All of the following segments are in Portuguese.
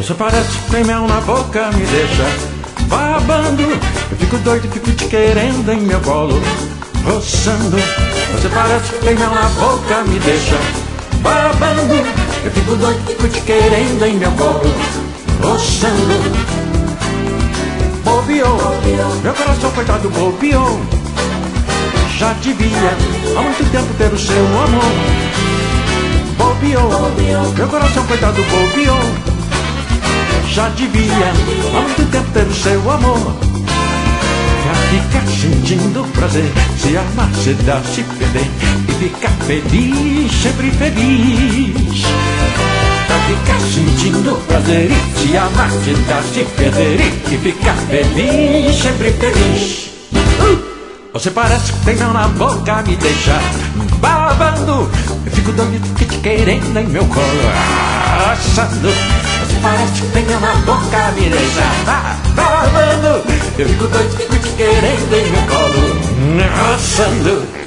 Você parece que tem mel na boca, me deixa babando. Eu fico doido, fico te querendo em meu colo, roçando. Você parece que tem mel na boca, me deixa babando. Eu fico doido, fico te querendo em meu colo, roçando. Bobeou, meu coração coitado bobeou. Já devia há muito tempo ter o seu amor. Bobeou, meu coração coitado bobeou. Já devia há muito tempo ter o seu amor. Pra ficar sentindo prazer, se amar, se dar, se perder e ficar feliz, sempre feliz. Pra ficar sentindo prazer e se amar, se dar, se perder e ficar feliz, sempre feliz. Você parece que tem mel na boca, me deixa babando. Eu fico doido, fico te querendo em meu colo, assando. Você parece que tem mel na boca, me deixa babando. Eu fico doido, fico te querendo em meu colo, assando.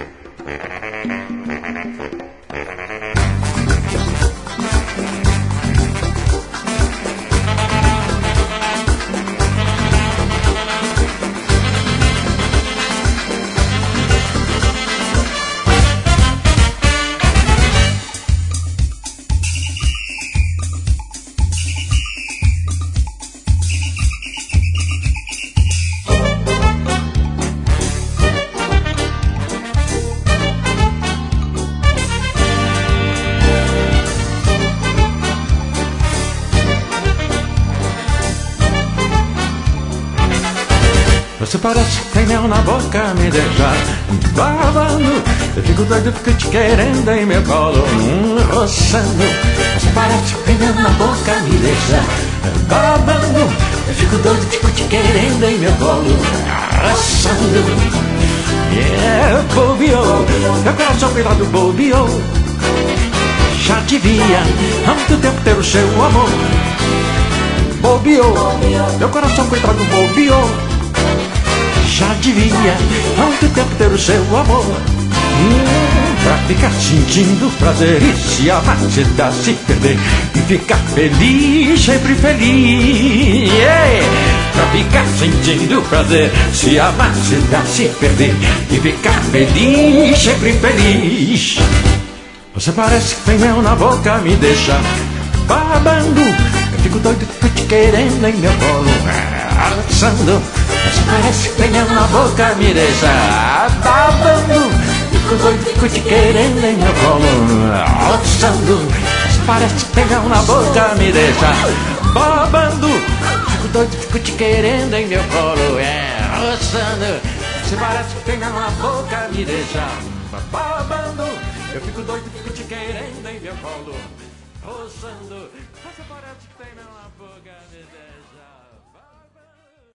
Você parece que tem mel na boca, me deixa babando. Eu fico doido, fico te querendo em meu colo, roçando. Você parece que tem mel na boca, me deixa babando. Eu fico doido, fico te querendo em meu colo, roçando. Yeah, bobeou, meu coração cuidado bobeou. Já devia há muito tempo ter o seu amor. Bobeou, meu coração cuidado bobeou. Já devia há muito tempo ter o seu amor. Pra ficar sentindo prazer e se amar, se dar, se perder e ficar feliz, sempre feliz. Yeah. Pra ficar sentindo prazer, se amar, se dar, se perder e ficar feliz, sempre feliz. Você parece que tem mel na boca, me deixa babando. Eu fico doido, fico te querendo em meu colo, arrasando. Você parece que tem mel na boca, me deixa babando. Fico doido, fico te querendo em meu colo, roçando. Você parece que tem mel na boca, me deixa babando. Fico doido, fico te querendo em meu colo, roçando. Você parece que tem mel na boca, me deixa babando. Eu fico doido, fico te querendo em meu colo, roçando. Você parece que tem mel na boca, me deixa